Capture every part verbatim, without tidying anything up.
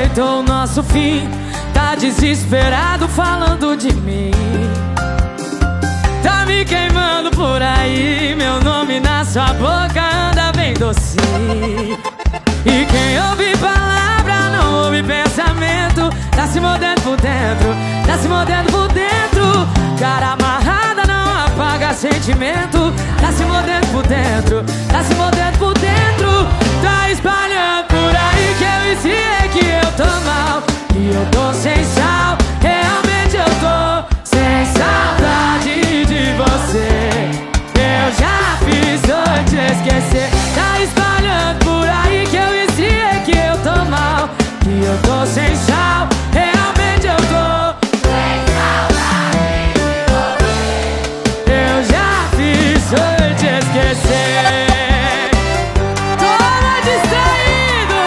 aceitou o nosso fim. Tá desesperado falando de mim. Tá me queimando por aí. Meu nome na sua boca anda bem docinho. E quem ouve palavra não ouve pensamento. Tá se mordendo por dentro, tá se mordendo por dentro. Cara amarrada não apaga sentimento. Tá se mordendo por dentro, tá se mordendo por dentro. Tá espalhando por aí que eu ensinei que eu tô mal, que eu tô sem sal. Realmente eu tô sem saudade de você. Eu já fiz antes de esquecer. Tá espalhando por aí que eu ensinei que eu tô mal, que eu tô sem sal. Realmente eu tô sem saudade de você. Eu já fiz antes de esquecer. Toma distraído.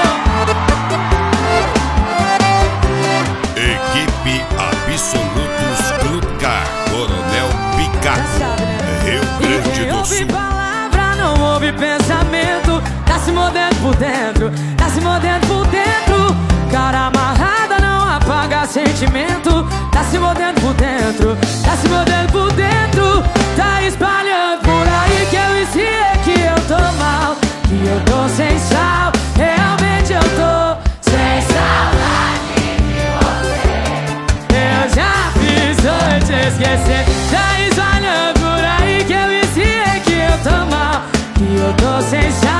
Equipe Absolutos Clube Car, Coronel Picasso, Rio Grande do Sul. Ouve palavra, não ouve pensamento. Tá se mordendo por dentro, tá se mordendo por dentro. Cara amarrada não apaga sentimento. Tá se mordendo por dentro, tá se mordendo por dentro. Tá espalhando por aí que eu ensinei que eu tô mal, que eu tô sem sal. Realmente eu tô sem saudade de você. Eu já fiz antes de esquecer. Tá espalhando por aí que eu ensinei que eu tô mal, que eu tô sem sal.